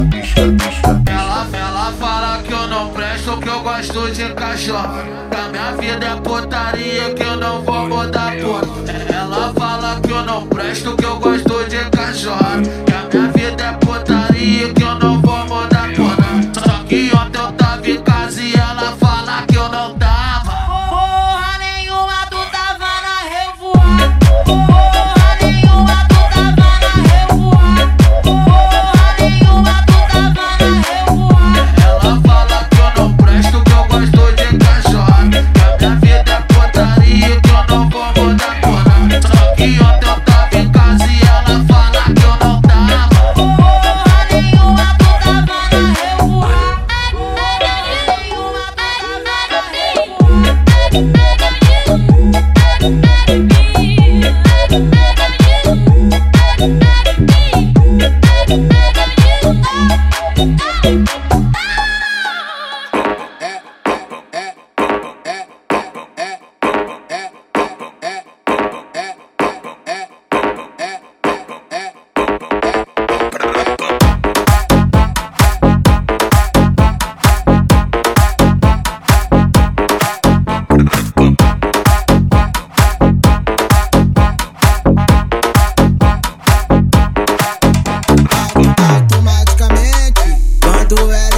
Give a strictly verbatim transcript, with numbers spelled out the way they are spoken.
bicha, bicha. Ela, ela fala que eu não presto, que eu gosto de cachorro. Que a minha vida é putaria, que eu não vou mudar por. Ela fala que eu não presto, que eu gosto de cachorro. Que a minha vida é putaria, que eu não vou mudar por. Só que ontem eu tava em casa e ela fala que eu não tava. Porra nenhuma, tu tava na revoada. Porra nenhuma, tu tava na revoada. Porra nenhuma, tu tava na revoada. Ela fala que eu não presto, que eu gosto de cachorro. Que a minha vida é putaria, que eu não vou mudar por. Só que ontem eu tava em casa e ela fala que eu não tava. Porra nenhuma, tu tava na revoada. Porra nenhuma, tu tava na revoada. Automaticamente, quando ela